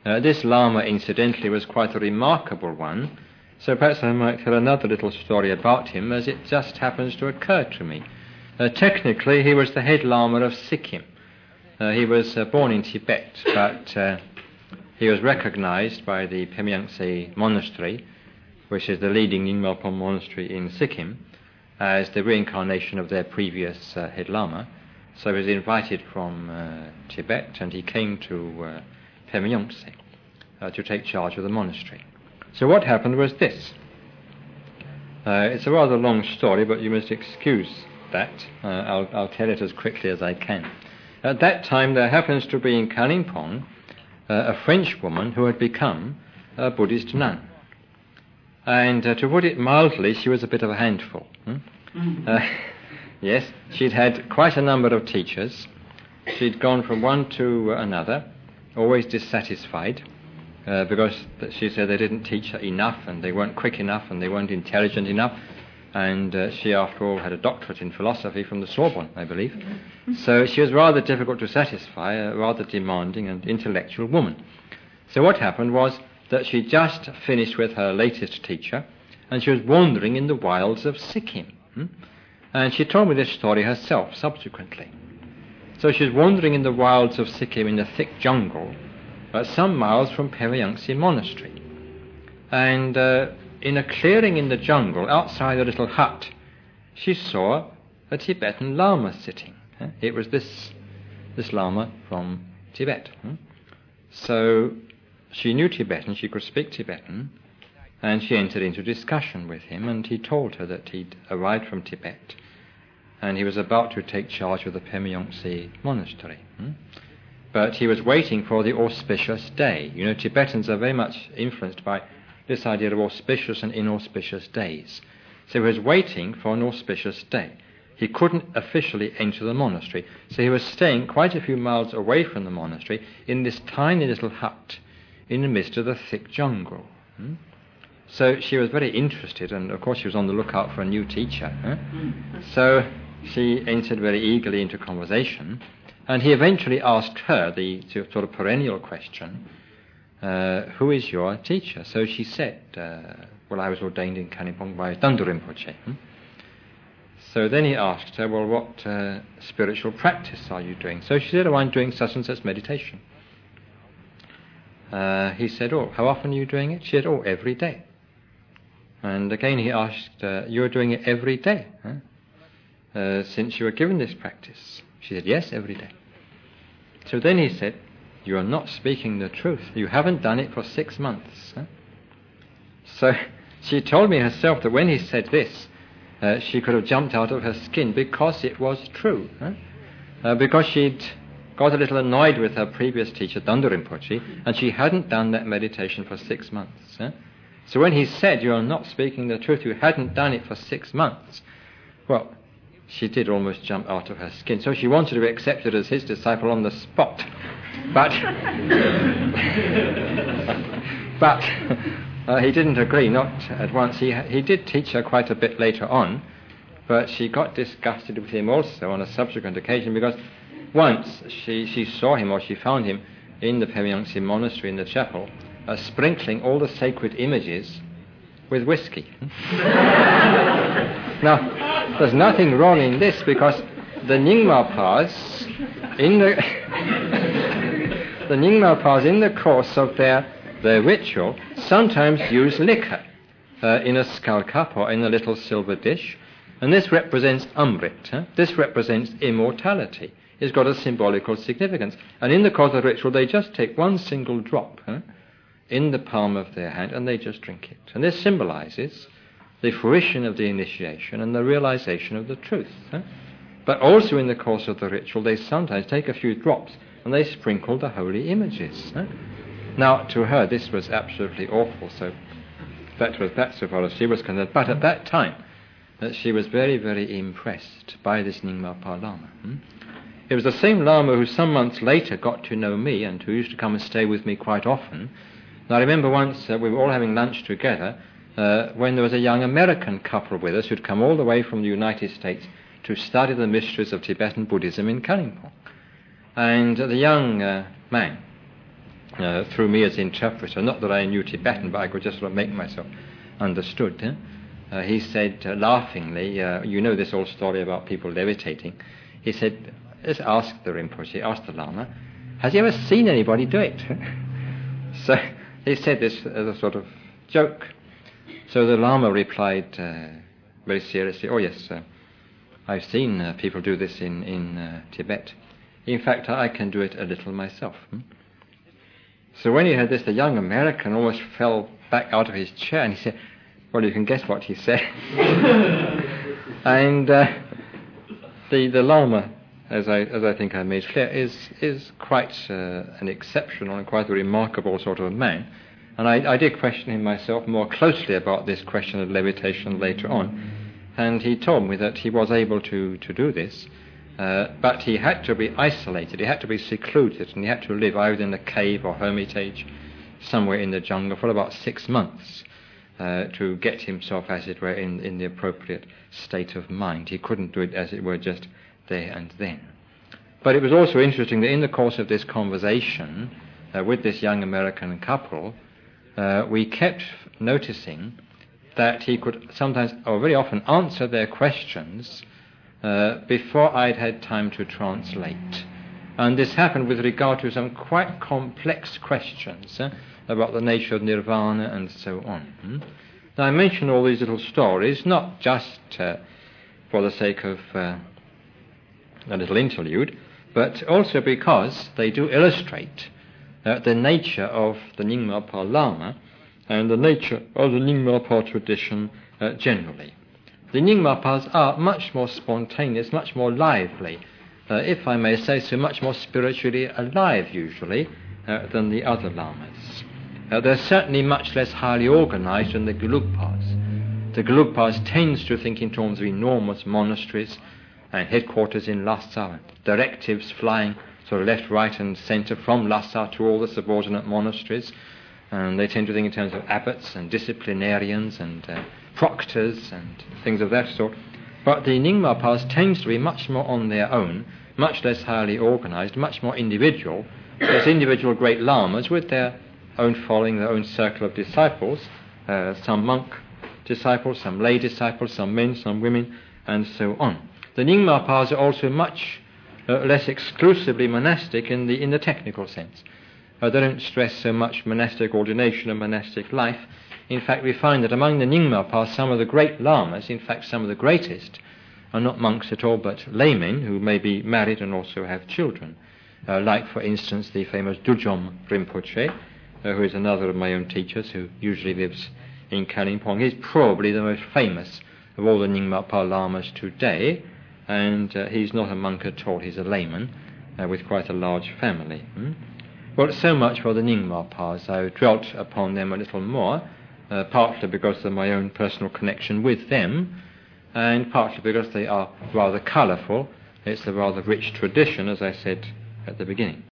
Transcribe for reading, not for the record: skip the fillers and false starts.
This Lama, incidentally, was quite a remarkable one, so perhaps I might tell another little story about him, as it just happens to occur to me. Technically, he was the head Lama of Sikkim. He was born in Tibet, but he was recognized by the Pemyangse Monastery, which is the leading Nyingma monastery in Sikkim, as the reincarnation of their previous head Lama. So he was invited from Tibet, and he came to Pemyangse to take charge of the monastery. So what happened was this. It's a rather long story, but you must excuse that. I'll tell it as quickly as I can. At that time, there happens to be in Kalimpong a French woman who had become a Buddhist nun. And to put it mildly, she was a bit of a handful. Yes, she'd had quite a number of teachers. She'd gone from one to another, always dissatisfied, because she said they didn't teach her enough, and they weren't quick enough, and they weren't intelligent enough. And she, after all, had a doctorate in philosophy from the Sorbonne, I believe. So she was rather difficult to satisfy, a rather demanding and intellectual woman. So what happened was that she just finished with her latest teacher, and she was wandering in the wilds of Sikkim. And she told me this story herself subsequently. So she was wandering in the wilds of Sikkim in the thick jungle, some miles from Pemyangse Monastery. And in a clearing in the jungle, outside a little hut, she saw a Tibetan Lama sitting. It was this Lama from Tibet. So she knew Tibetan, she could speak Tibetan, and she entered into discussion with him, and he told her that he'd arrived from Tibet, and he was about to take charge of the Pemyangse Monastery. But he was waiting for the auspicious day. You know, Tibetans are very much influenced by this idea of auspicious and inauspicious days. So he was waiting for an auspicious day. He couldn't officially enter the monastery, so he was staying quite a few miles away from the monastery in this tiny little hut in the midst of the thick jungle. So she was very interested, and of course she was on the lookout for a new teacher. So she entered very eagerly into conversation, and he eventually asked her the sort of perennial question, who is your teacher? So she said, well, I was ordained in Kalimpong by Dandu Rinpoche. So then he asked her, well, what spiritual practice are you doing? So she said, oh, I'm doing such and such meditation. He said, oh, how often are you doing it? She said, oh, every day. And again he asked, you're doing it every day, since you were given this practice? She said, yes, every day. So then he said, you are not speaking the truth. You haven't done it for 6 months. So she told me herself that when he said this, she could have jumped out of her skin because it was true. Because she'd got a little annoyed with her previous teacher, Dandu Rinpoche, and she hadn't done that meditation for 6 months. So when he said, you are not speaking the truth, you hadn't done it for 6 months, well, she did almost jump out of her skin. So she wanted to be accepted as his disciple on the spot. But he didn't agree, not at once. He did teach her quite a bit later on, but she got disgusted with him also on a subsequent occasion, because once she saw him, or she found him, in the Pemyangse Monastery in the chapel, sprinkling all the sacred images with whiskey. Now, there's nothing wrong in this, because the Nyingmapas in the course of their ritual sometimes use liquor in a skull cup or in a little silver dish, and this represents Amrit. This represents immortality. It's got a symbolical significance. And in the course of the ritual, they just take one single drop in the palm of their hand, and they just drink it. And this symbolizes the fruition of the initiation and the realization of the truth. But also in the course of the ritual, they sometimes take a few drops and they sprinkle the holy images. Now, to her, this was absolutely awful, so that so far as she was concerned. But at that time, she was very, very impressed by this Nyingma Lama. It was the same Lama who some months later got to know me and who used to come and stay with me quite often. Now, I remember once we were all having lunch together when there was a young American couple with us who'd come all the way from the United States to study the mysteries of Tibetan Buddhism in Kalimpong. And the young man through me as interpreter. Not that I knew Tibetan, but I could just sort of make myself understood. He said laughingly, you know this old story about people levitating. He said, let's ask the Rinpoche, ask the Lama, has he ever seen anybody do it? So he said this as a sort of joke. So the Lama replied very seriously, oh yes, I've seen people do this in Tibet. In fact, I can do it a little myself. So when he heard this, the young American almost fell back out of his chair, and he said, well, you can guess what he said. And the Lama, as I think I made clear, is quite an exceptional and quite a remarkable sort of man. And I did question him myself more closely about this question of levitation later on. And he told me that he was able to do this, but he had to be isolated, he had to be secluded, and he had to live either in a cave or hermitage somewhere in the jungle for about 6 months to get himself, as it were, in the appropriate state of mind. He couldn't do it, as it were, just there and then. But it was also interesting that in the course of this conversation with this young American couple, we kept noticing that he could sometimes, or very often, answer their questions before I'd had time to translate. And this happened with regard to some quite complex questions about the nature of nirvana and so on. Now, I mention all these little stories not just for the sake of a little interlude, but also because they do illustrate the nature of the Nyingma Pa Lama and the nature of the Nyingma Pa tradition generally. The Nyingma Pas are much more spontaneous, much more lively, if I may say so, much more spiritually alive usually than the other Lamas. They're certainly much less highly organized than the Gelugpas. The Gelugpas tends to think in terms of enormous monasteries and headquarters in Lhasa, directives flying sort of left, right and center from Lhasa to all the subordinate monasteries. And they tend to think in terms of abbots and disciplinarians and proctors and things of that sort. But the Nyingma Pas tends to be much more on their own, much less highly organized, much more individual. There's individual great lamas with their own following, their own circle of disciples, some monk disciples, some lay disciples, some men, some women, and so on. The Nyingma Pas are also much less exclusively monastic in the technical sense. They don't stress so much monastic ordination and monastic life. In fact, we find that among the Nyingma Pas, some of the great lamas, in fact some of the greatest, are not monks at all but laymen who may be married and also have children. Like, for instance, the famous Dudjom Rinpoche, who is another of my own teachers who usually lives in Kalimpong. He's probably the most famous of all the Nyingma Pa lamas today, and he's not a monk at all, he's a layman with quite a large family. Well, so much for the Nyingma Pas. I dwelt upon them a little more, partly because of my own personal connection with them, and partly because they are rather colourful. It's a rather rich tradition, as I said at the beginning.